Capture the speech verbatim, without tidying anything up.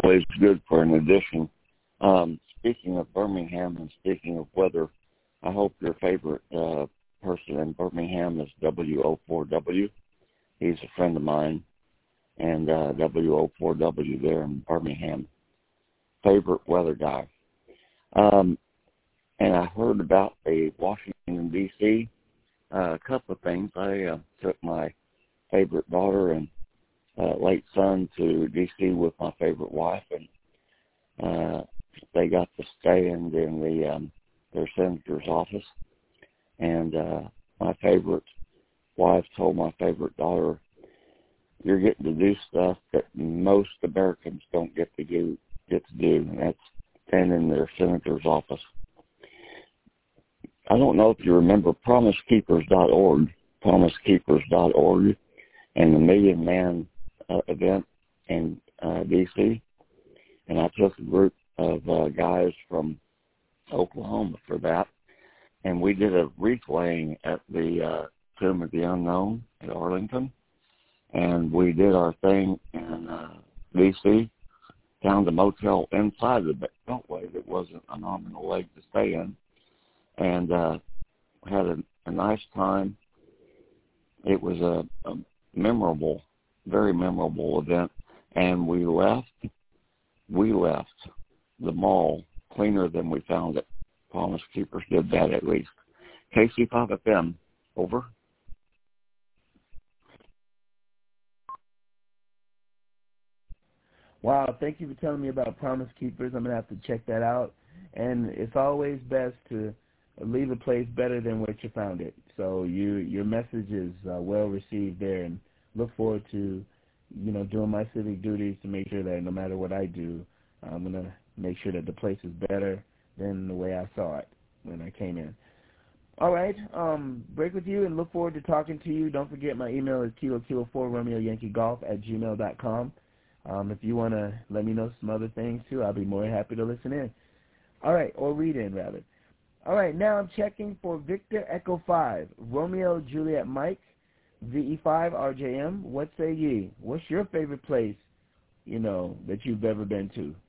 always good for an addition. Um, speaking of Birmingham and speaking of weather, I hope your favorite uh, person in Birmingham is W O four W. He's a friend of mine, and uh, W O four W there in Birmingham. Favorite weather guy. Um, and I heard about the Washington, D C Uh, a couple of things. I uh, took my favorite daughter and uh, late son to D C with my favorite wife, and uh, they got to stay in, in the um, their senator's office. And uh, my favorite wife told my favorite daughter, "You're getting to do stuff that most Americans don't get to do. Get to do, and that's stand in their senator's office." I don't know if you remember promise keepers dot org, promise keepers dot org, and the Million Man uh, event in uh, D C And I took a group of uh, guys from Oklahoma for that, and we did a wreath laying at the uh, Tomb of the Unknown at Arlington, and we did our thing in uh, D C found a motel inside the Beltway that wasn't a nominal leg to stay in, and uh, had a, a nice time. It was a, a memorable, very memorable event, and we left, we left the mall cleaner than we found it. Promise Keepers did that at least. K C five F M, over. Wow, thank you for telling me about Promise Keepers. I'm going to have to check that out. And it's always best to leave a place better than what you found it. So you, your message is uh, well received there, and look forward to, you know, doing my civic duties to make sure that no matter what I do, I'm going to make sure that the place is better than the way I saw it when I came in. All right, um, break with you and look forward to talking to you. Don't forget my email is kilo kilo four Romeo Yankee Golf at gmail dot com. Um, if you want to let me know some other things, too, I'll be more than happy to listen in. All right, or read in, rather. All right, now I'm checking for Victor Echo five, Romeo Juliet Mike, V E five R J M. What say ye? What's your favorite place, you know, that you've ever been to?